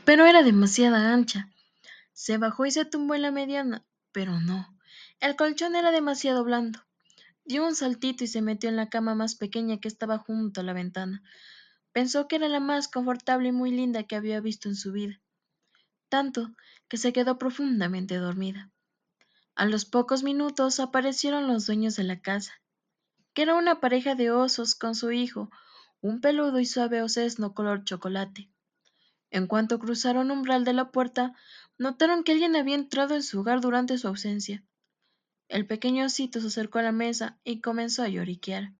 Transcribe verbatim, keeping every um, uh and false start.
pero era demasiada ancha. Se bajó y se tumbó en la mediana, pero no. El colchón era demasiado blando. Dio un saltito y se metió en la cama más pequeña que estaba junto a la ventana. Pensó que era la más confortable y muy linda que había visto en su vida, tanto que se quedó profundamente dormida. A los pocos minutos aparecieron los dueños de la casa, que era una pareja de osos con su hijo, un peludo y suave osesno color chocolate. En cuanto cruzaron umbral de la puerta, notaron que alguien había entrado en su hogar durante su ausencia. El pequeño osito se acercó a la mesa y comenzó a lloriquear.